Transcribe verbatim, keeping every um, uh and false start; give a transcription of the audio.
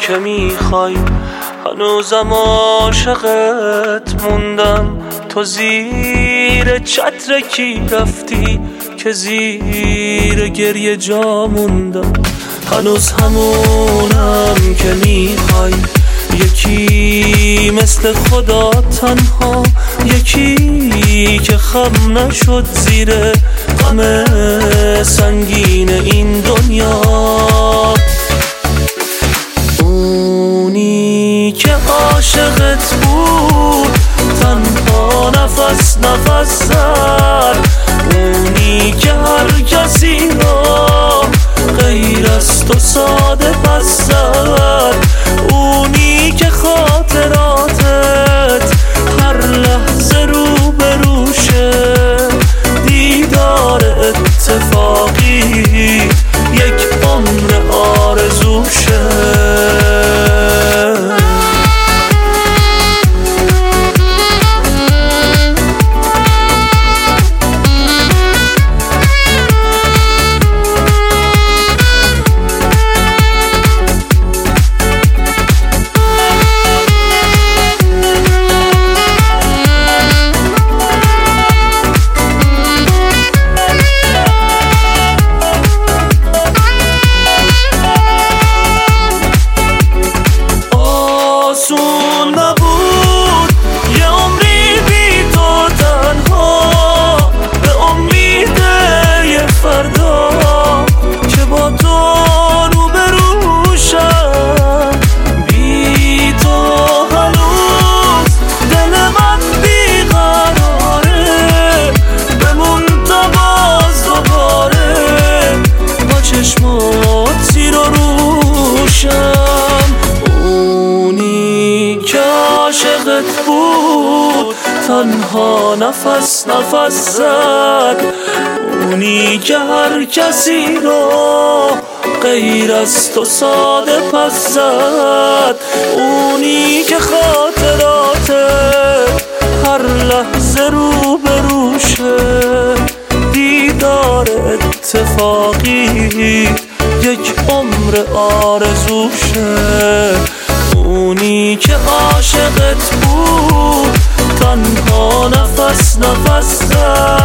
که میخوای، هنوزم عاشقت موندم. تو زیر چتر کی رفتی که زیر گریه جا موندم؟ هنوز همونم که میخوای، یکی مثل خدا تنها، یکی که خم نشد زیر غم سنگین این دنیا. اونی که عاشقت بود تنها نفس نفس زد، اونی که هر کسی را غیر از تو ساده پس زد، اونی که خاطراتت هر لحظه رو به روشه، دیدار اتفاقی یک عمر آرزوشه. آسون نبود یه عمری بی تو تنها، به امید یه فردا که با تو رو به روشم. بی تو هنوز دل من بیقراره، بمون تا باز دوباره با چشمات زیر و روشم. که عاشقت بود تنها نفس نفس زد، اونی که هر کسی رو غیر از تو ساده پس زد، اونی که خاطرات هر لحظه رو به روشه، دیدار اتفاقی یک عمر آرزوشه. اونی که عاشقت بود تنها نفس نفس زد،